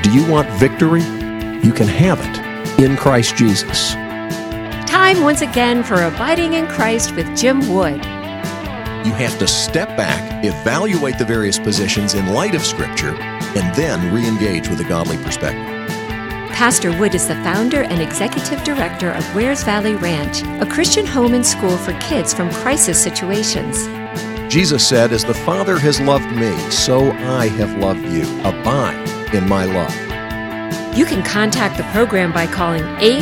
Do you want victory? You can have it in Christ Jesus. Time once again for Abiding in Christ with Jim Wood. You have to step back, evaluate the various positions in light of Scripture, and then re-engage with a godly perspective. Pastor Wood is the founder and executive director of Wares Valley Ranch, a Christian home and school for kids from crisis situations. Jesus said, "As the Father has loved me, so I have loved you. Abide in my love." You can contact the program by calling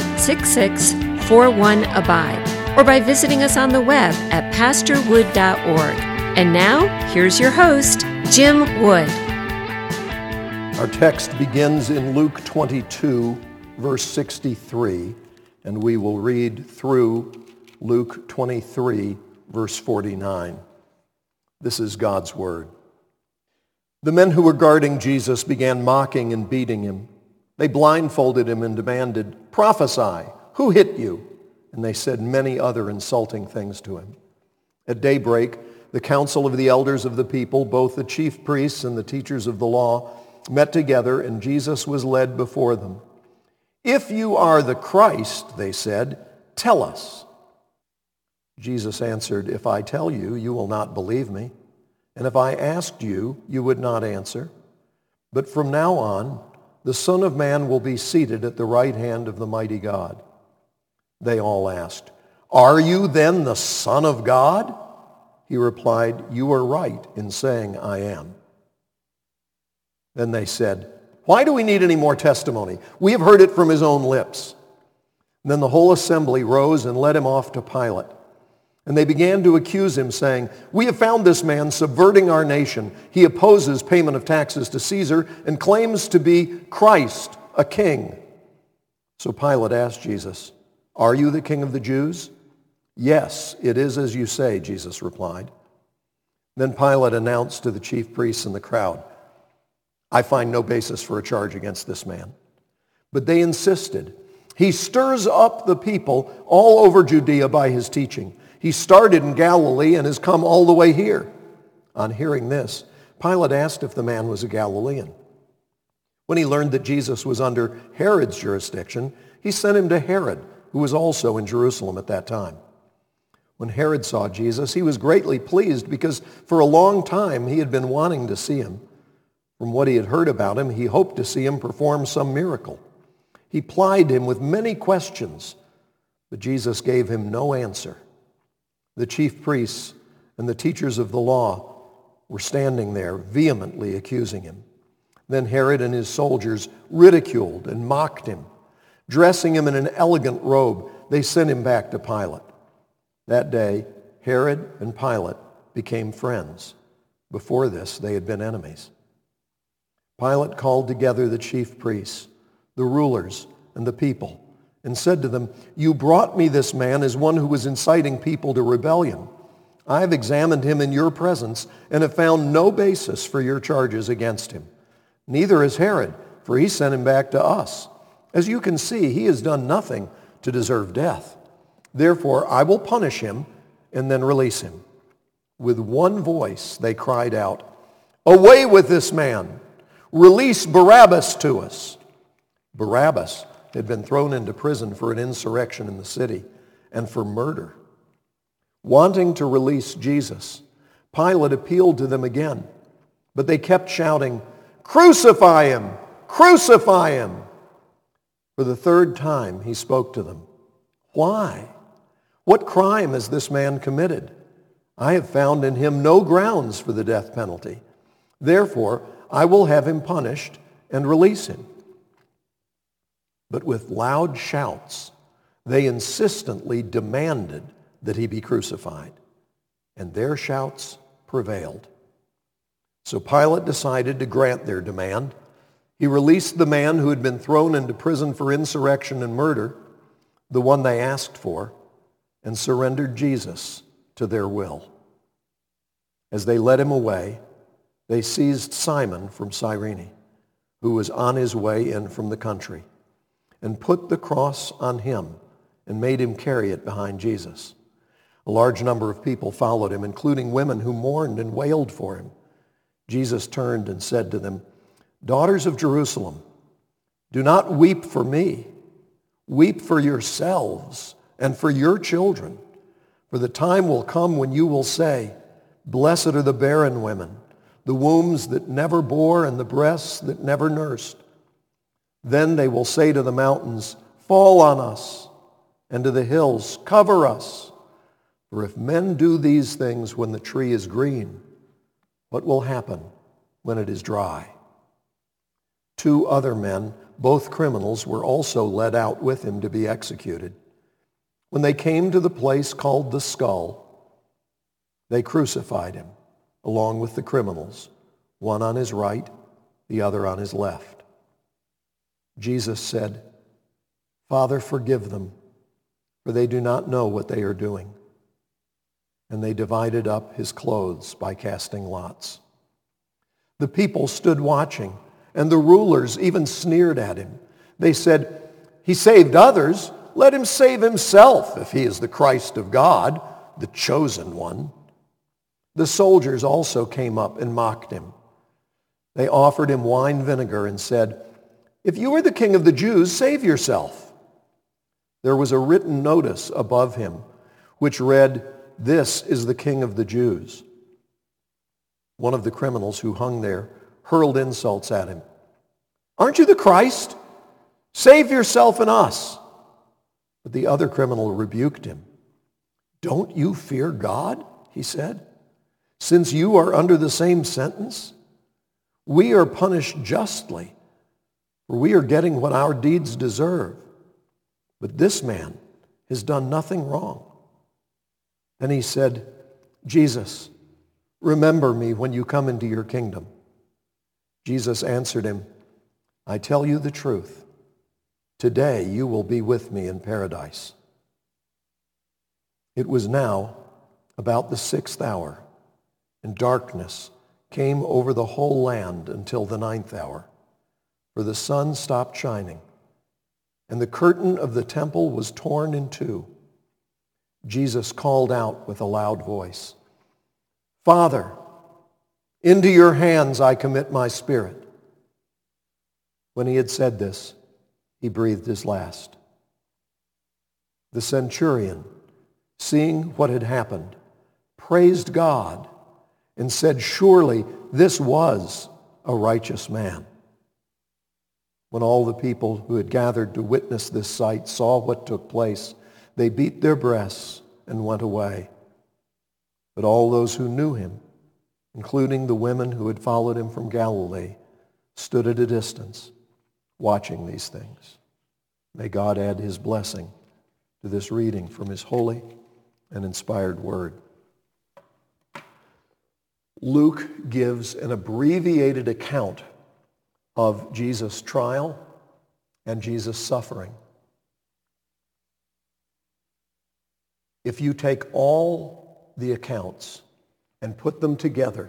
866-41-ABIDE or by visiting us on the web at pastorwood.org. And now, here's your host, Jim Wood. Our text begins in Luke 22, verse 63, and we will read through Luke 23, verse 49. This is God's word. The men who were guarding Jesus began mocking and beating him. They blindfolded him and demanded, "Prophesy, who hit you?" And they said many other insulting things to him. At daybreak, the council of the elders of the people, both the chief priests and the teachers of the law, met together, and Jesus was led before them. "If you are the Christ," they said, "tell us." Jesus answered, "If I tell you, you will not believe me. And if I asked you, you would not answer. But from now on, the Son of Man will be seated at the right hand of the mighty God." They all asked, "Are you then the Son of God?" He replied, "You are right in saying I am." Then they said, "Why do we need any more testimony? We have heard it from his own lips." And then the whole assembly rose and led him off to Pilate. And they began to accuse him, saying, "We have found this man subverting our nation. He opposes payment of taxes to Caesar and claims to be Christ, a king." So Pilate asked Jesus, "Are you the king of the Jews?" "Yes, it is as you say," Jesus replied. Then Pilate announced to the chief priests and the crowd, "I find no basis for a charge against this man." But they insisted, "He stirs up the people all over Judea by his teaching. He started in Galilee and has come all the way here." On hearing this, Pilate asked if the man was a Galilean. When he learned that Jesus was under Herod's jurisdiction, he sent him to Herod, who was also in Jerusalem at that time. When Herod saw Jesus, he was greatly pleased because for a long time he had been wanting to see him. From what he had heard about him, he hoped to see him perform some miracle. He plied him with many questions, but Jesus gave him no answer. The chief priests and the teachers of the law were standing there vehemently accusing him. Then Herod and his soldiers ridiculed and mocked him. Dressing him in an elegant robe, they sent him back to Pilate. That day, Herod and Pilate became friends. Before this, they had been enemies. Pilate called together the chief priests, the rulers, and the people, and said to them, "You brought me this man as one who was inciting people to rebellion. I have examined him in your presence and have found no basis for your charges against him. Neither has Herod, for he sent him back to us. As you can see, he has done nothing to deserve death. Therefore, I will punish him and then release him." With one voice, they cried out, "Away with this man! Release Barabbas to us." Barabbas had been thrown into prison for an insurrection in the city and for murder. Wanting to release Jesus, Pilate appealed to them again, but they kept shouting, "Crucify him! Crucify him!" For the third time he spoke to them. "Why? What crime has this man committed? I have found in him no grounds for the death penalty. Therefore, I will have him punished and release him." But with loud shouts, they insistently demanded that he be crucified, and their shouts prevailed. So Pilate decided to grant their demand. He released the man who had been thrown into prison for insurrection and murder, the one they asked for, and surrendered Jesus to their will. As they led him away, they seized Simon from Cyrene, who was on his way in from the country, and put the cross on him and made him carry it behind Jesus. A large number of people followed him, including women who mourned and wailed for him. Jesus turned and said to them, "Daughters of Jerusalem, Do not weep for me. Weep for yourselves and for your children. For the time will come when you will say, Blessed are the barren women, the wombs that never bore and the breasts that never nursed. Then they will say to the mountains, Fall on us, and to the hills, Cover us. For if men do these things when the tree is green, what will happen when it is dry? 2 other men, both criminals, were also led out with him to be executed. When they came to the place called the Skull, they crucified him along with the criminals, one on his right, the other on his left. Jesus said, Father, forgive them, for they do not know what they are doing. And they divided up his clothes by casting lots. The people stood watching, and the rulers even sneered at him. They said, He saved others. Let him save himself if he is the Christ of God, the chosen one. The soldiers also came up and mocked him. They offered him wine vinegar and said, If you are the king of the Jews, save yourself. There was a written notice above him which read, This is the King of the Jews. One of the criminals who hung there hurled insults at him. Aren't you the Christ? Save yourself and us. But the other criminal rebuked him. Don't you fear God? He said. Since you are under the same sentence, we are punished justly, for we are getting what our deeds deserve. But this man has done nothing wrong. Then he said, Jesus, remember me when you come into your kingdom. Jesus answered him, I tell you the truth. Today you will be with me in paradise. It was now about the 6th hour, and darkness came over the whole land until the 9th hour, for the sun stopped shining, and the curtain of the temple was torn in two. Jesus called out with a loud voice, Father, into your hands I commit my spirit. When he had said this, he breathed his last. The centurion, seeing what had happened, praised God and said, Surely this was a righteous man. When all the people who had gathered to witness this sight saw what took place, they beat their breasts and went away. But all those who knew him, including the women who had followed him from Galilee, stood at a distance, watching these things. May God add his blessing to this reading from his holy and inspired word. Luke gives an abbreviated account of Jesus' trial and Jesus' suffering. If you take all the accounts and put them together,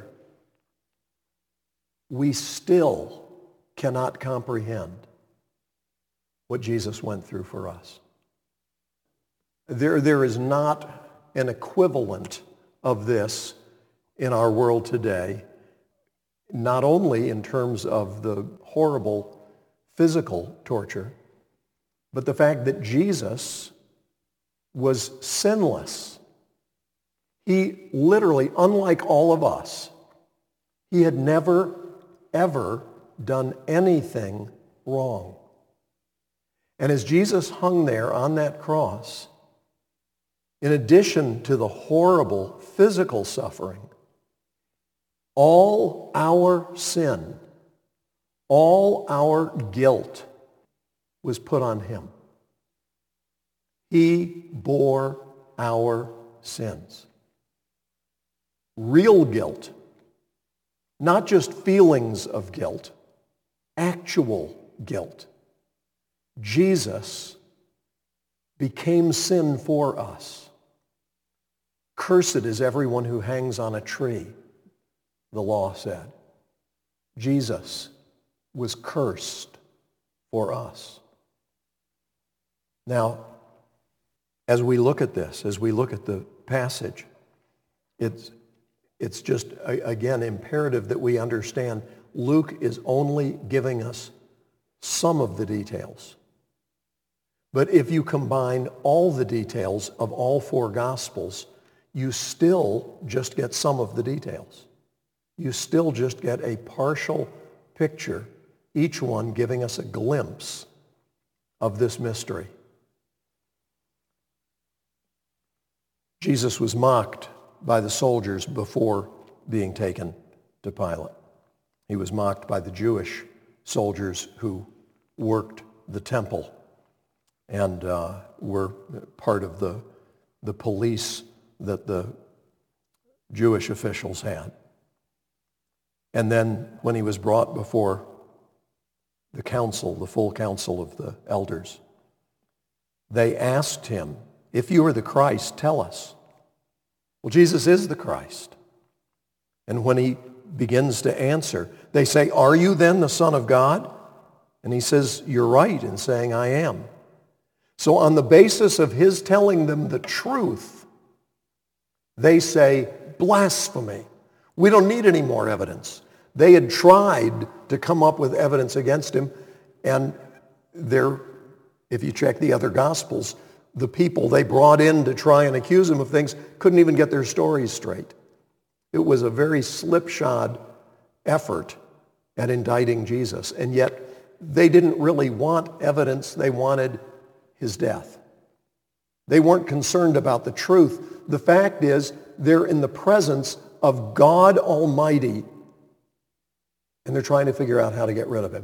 we still cannot comprehend what Jesus went through for us. There is not an equivalent of this in our world today, not only in terms of the horrible physical torture, but the fact that Jesus was sinless. He literally, unlike all of us, he had never, ever done anything wrong. And as Jesus hung there on that cross, in addition to the horrible physical suffering, all our sin, all our guilt was put on him. He bore our sins. Real guilt, not just feelings of guilt, actual guilt. Jesus became sin for us. Cursed is everyone who hangs on a tree, the law said. Jesus was cursed for us. Now, as we look at this, as we look at the passage, it's just, again, imperative that we understand Luke is only giving us some of the details. But if you combine all the details of all four Gospels, you still just get some of the details. You still just get a partial picture, each one giving us a glimpse of this mystery. Jesus was mocked by the soldiers before being taken to Pilate. He was mocked by the Jewish soldiers who worked the temple and were part of the police that the Jewish officials had. And then when he was brought before the council, the full council of the elders, they asked him, "If you are the Christ, tell us." Well, Jesus is the Christ. And when he begins to answer, they say, "Are you then the Son of God?" And he says, "You're right in saying I am." So on the basis of his telling them the truth, they say, "Blasphemy. We don't need any more evidence." They had tried to come up with evidence against him, and if you check the other Gospels, the people they brought in to try and accuse him of things couldn't even get their stories straight. It was a very slipshod effort at indicting Jesus, and yet they didn't really want evidence. They wanted his death. They weren't concerned about the truth. The fact is, they're in the presence of God Almighty, and they're trying to figure out how to get rid of him.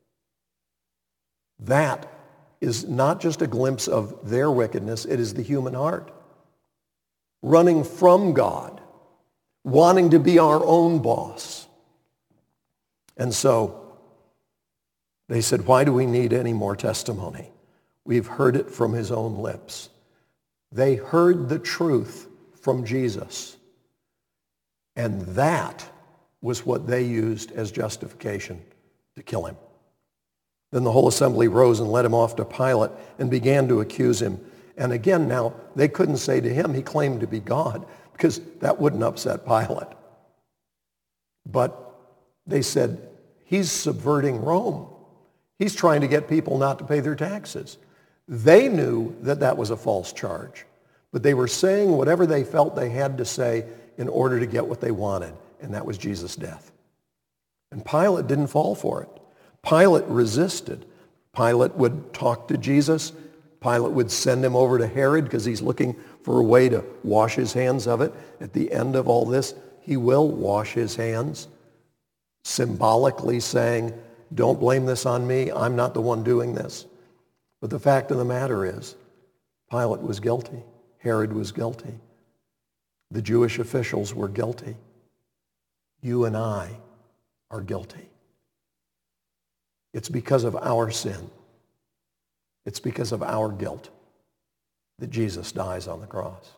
That is not just a glimpse of their wickedness, it is the human heart. Running from God, wanting to be our own boss. And so they said, "Why do we need any more testimony? We've heard it from his own lips." They heard the truth from Jesus. And that was what they used as justification to kill him. Then the whole assembly rose and led him off to Pilate and began to accuse him. And again, now, they couldn't say to him he claimed to be God, because that wouldn't upset Pilate. But they said, he's subverting Rome. He's trying to get people not to pay their taxes. They knew that that was a false charge, but they were saying whatever they felt they had to say in order to get what they wanted, and that was Jesus' death. And Pilate didn't fall for it. Pilate resisted. Pilate would talk to Jesus. Pilate would send him over to Herod because he's looking for a way to wash his hands of it. At the end of all this, he will wash his hands, symbolically saying, "Don't blame this on me. I'm not the one doing this." But the fact of the matter is, Pilate was guilty. Herod was guilty. The Jewish officials were guilty. You and I are guilty. It's because of our sin. It's because of our guilt that Jesus dies on the cross.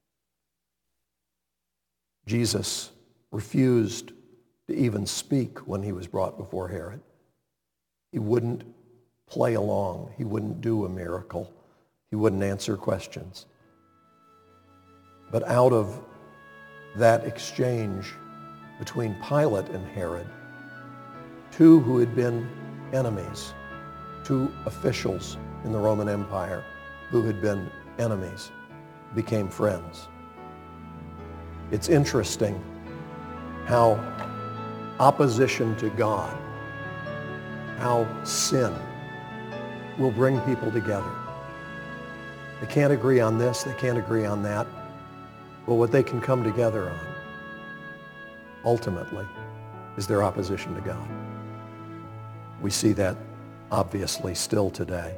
Jesus refused to even speak when he was brought before Herod. He wouldn't play along. He wouldn't do a miracle. He wouldn't answer questions. But out of that exchange between Pilate and Herod, two who had been enemies, two officials in the Roman Empire who had been enemies, became friends. It's interesting how opposition to God, how sin will bring people together. They can't agree on this, they can't agree on that, but what they can come together on, ultimately, is their opposition to God. We see that obviously still today.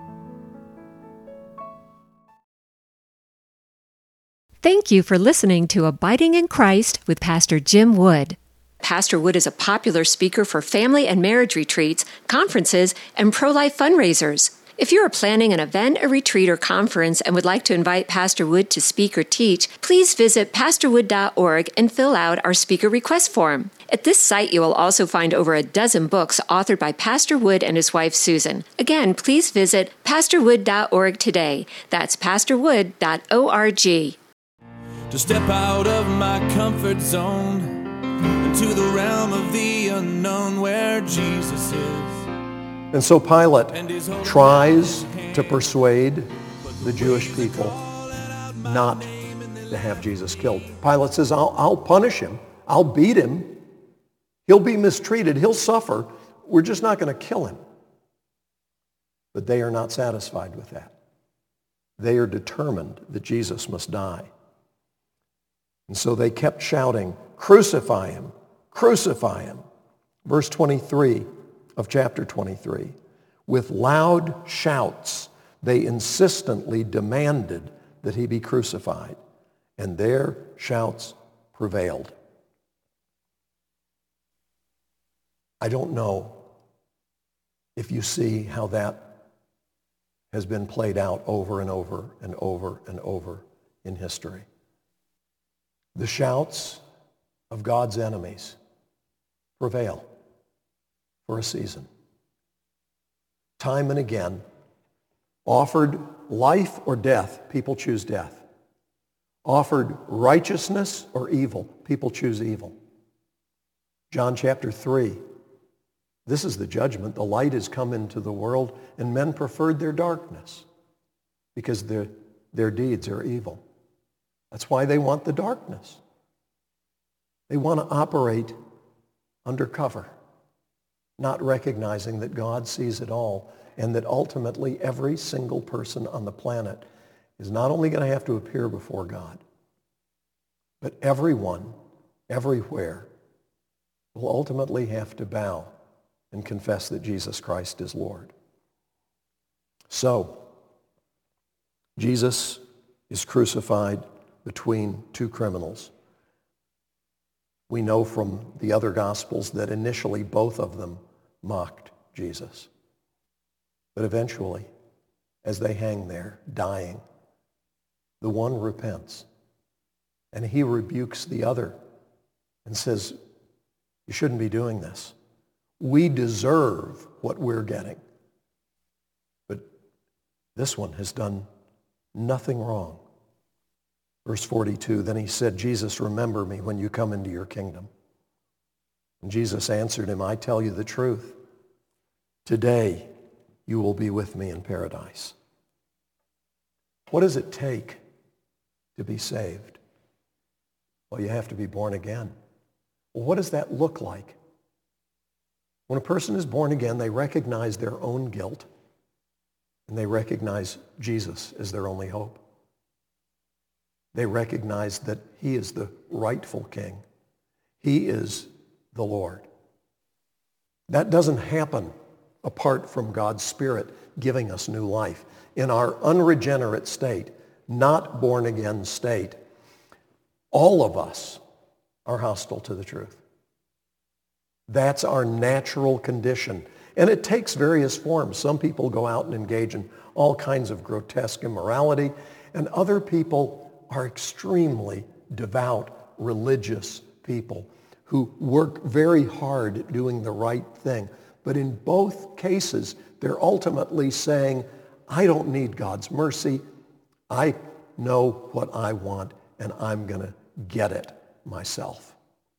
Thank you for listening to Abiding in Christ with Pastor Jim Wood. Pastor Wood is a popular speaker for family and marriage retreats, conferences, and pro-life fundraisers. If you are planning an event, a retreat, or conference and would like to invite Pastor Wood to speak or teach, please visit pastorwood.org and fill out our speaker request form. At this site, you will also find over a dozen books authored by Pastor Wood and his wife, Susan. Again, please visit pastorwood.org today. That's pastorwood.org. To step out of my comfort zone into the realm of the unknown where Jesus is. And so Pilate tries to persuade the Jewish people not to have Jesus killed. Pilate says, I'll punish him. I'll beat him. He'll be mistreated. He'll suffer. We're just not going to kill him. But they are not satisfied with that. They are determined that Jesus must die. And so they kept shouting, "Crucify him! Crucify him!" Verse 23 of chapter 23. With loud shouts, they insistently demanded that he be crucified, and their shouts prevailed. I don't know if you see how that has been played out over and over and over and over in history. The shouts of God's enemies prevail for a season. Time and again, offered life or death, people choose death. Offered righteousness or evil, people choose evil. John chapter 3, this is the judgment. The light has come into the world, and men preferred their darkness because their deeds are evil. That's why they want the darkness. They want to operate undercover, not recognizing that God sees it all and that ultimately every single person on the planet is not only going to have to appear before God, but everyone, everywhere, will ultimately have to bow and confess that Jesus Christ is Lord. So, Jesus is crucified between two criminals. We know from the other Gospels that initially both of them mocked Jesus. But eventually, as they hang there, dying, the one repents, and he rebukes the other and says, "You shouldn't be doing this. We deserve what we're getting. But this one has done nothing wrong." Verse 42, then he said, "Jesus, remember me when you come into your kingdom." And Jesus answered him, "I tell you the truth. Today you will be with me in paradise." What does it take to be saved? Well, you have to be born again. Well, what does that look like? When a person is born again, they recognize their own guilt, and they recognize Jesus as their only hope. They recognize that he is the rightful king. He is the Lord. That doesn't happen apart from God's Spirit giving us new life. In our unregenerate state, not born again state, all of us are hostile to the truth. That's our natural condition. And it takes various forms. Some people go out and engage in all kinds of grotesque immorality, and other people are extremely devout, religious people who work very hard at doing the right thing. But in both cases, they're ultimately saying, I don't need God's mercy. I know what I want, and I'm going to get it myself.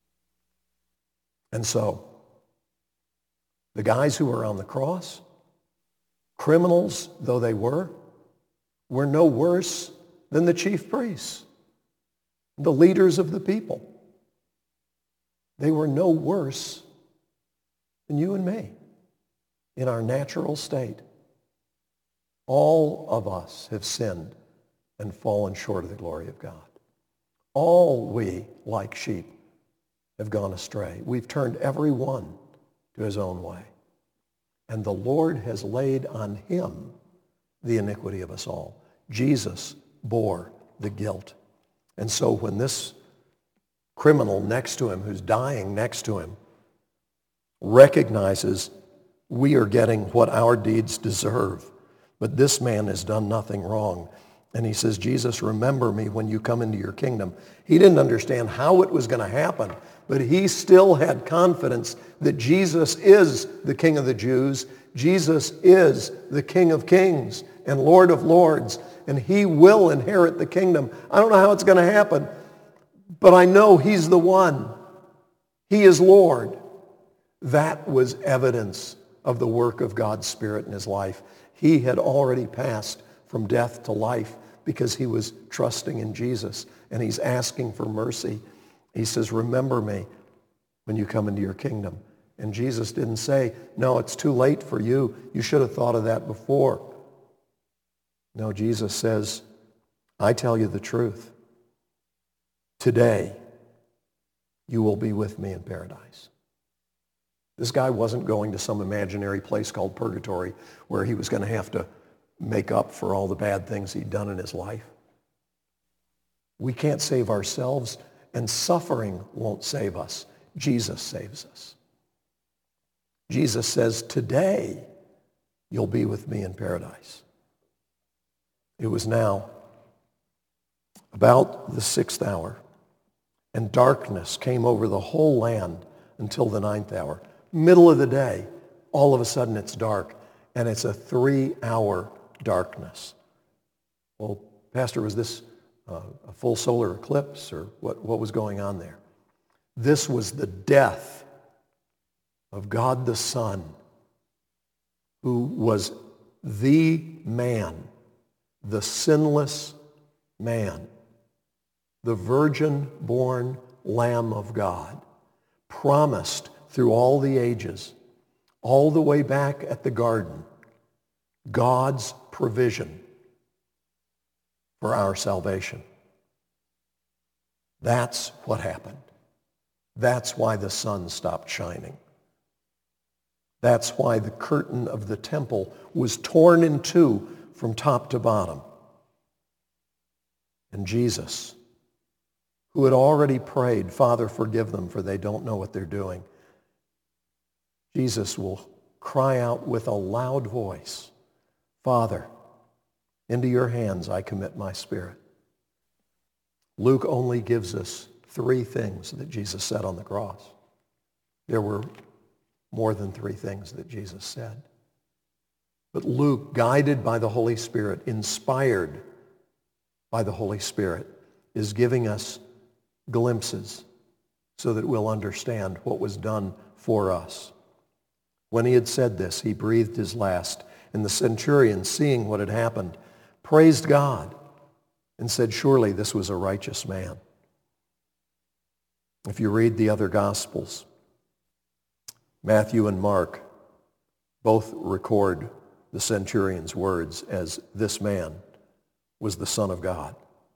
And so, the guys who were on the cross, criminals though they were no worse than the chief priests, the leaders of the people. They were no worse than you and me in our natural state. All of us have sinned and fallen short of the glory of God. All we, like sheep, have gone astray. We've turned every one to his own way. And the Lord has laid on him the iniquity of us all. Jesus bore the guilt. And so when this criminal next to him, who's dying next to him, recognizes we are getting what our deeds deserve, but this man has done nothing wrong. And he says, Jesus, remember me when you come into your kingdom. He didn't understand how it was going to happen, but he still had confidence that Jesus is the King of the Jews. Jesus is the King of Kings and Lord of Lords, and he will inherit the kingdom. I don't know how it's going to happen, but I know he's the one. He is Lord. That was evidence of the work of God's Spirit in his life. He had already passed from death to life because he was trusting in Jesus, and he's asking for mercy. He says, remember me when you come into your kingdom. And Jesus didn't say, no, it's too late for you. You should have thought of that before. No, Jesus says, I tell you the truth. Today, you will be with me in paradise. This guy wasn't going to some imaginary place called purgatory where he was going to have to make up for all the bad things he'd done in his life. We can't save ourselves, and suffering won't save us. Jesus saves us. Jesus says, today you'll be with me in paradise. It was now about the 6th hour, and darkness came over the whole land until the 9th hour. Middle of the day, all of a sudden it's dark, and it's a 3-hour darkness. Well, Pastor, was this a full solar eclipse, or what was going on there? This was the death of God the Son, who was the man, the sinless man, the virgin-born Lamb of God, promised through all the ages, all the way back at the garden, God's provision for our salvation. That's what happened. That's why the sun stopped shining. That's why the curtain of the temple was torn in two from top to bottom. And Jesus, who had already prayed, Father, forgive them, for they don't know what they're doing, Jesus will cry out with a loud voice, Father, into your hands I commit my spirit. Luke only gives us 3 things that Jesus said on the cross. There were more than 3 things that Jesus said. But Luke, guided by the Holy Spirit, inspired by the Holy Spirit, is giving us glimpses so that we'll understand what was done for us. When he had said this, he breathed his last, and the centurion, seeing what had happened, praised God and said, surely this was a righteous man. If you read the other Gospels, Matthew and Mark both record the centurion's words as this man was the Son of God.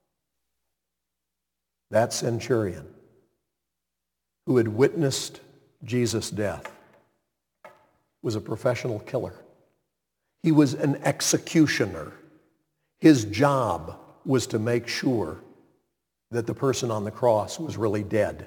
That centurion who had witnessed Jesus' death was a professional killer. He was an executioner. His job was to make sure that the person on the cross was really dead.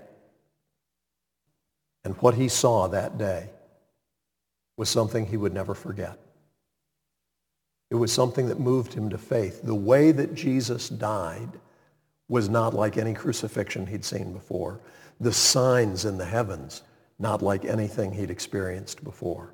And what he saw that day was something he would never forget. It was something that moved him to faith. The way that Jesus died was not like any crucifixion he'd seen before. The signs in the heavens, not like anything he'd experienced before.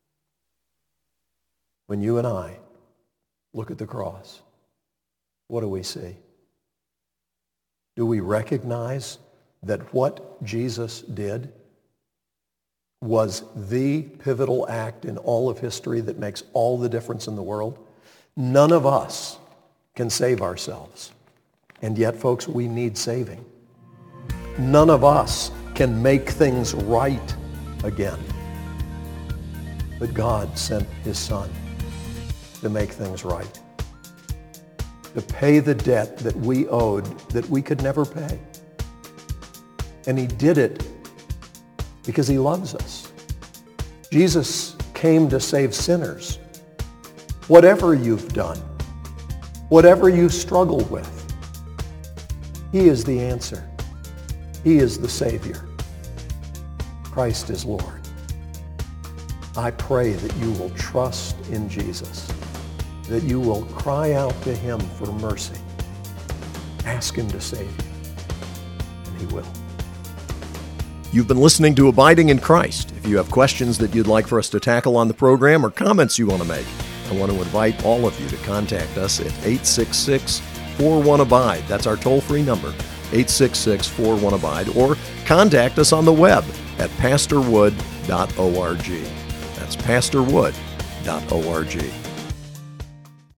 When you and I look at the cross, what do we see? Do we recognize that what Jesus did was the pivotal act in all of history that makes all the difference in the world? None of us can save ourselves. And yet, folks, we need saving. None of us can make things right again. But God sent his Son to make things right, to pay the debt that we owed that we could never pay. And he did it because he loves us. Jesus came to save sinners. Whatever you've done, whatever you struggle with, he is the answer. He is the Savior. Christ is Lord. I pray that you will trust in Jesus, that you will cry out to him for mercy. Ask him to save you, and he will. You've been listening to Abiding in Christ. If you have questions that you'd like for us to tackle on the program or comments you want to make, I want to invite all of you to contact us at 866-41-ABIDE. That's our toll-free number, 866-41-ABIDE, or contact us on the web at pastorwood.org. That's pastorwood.org.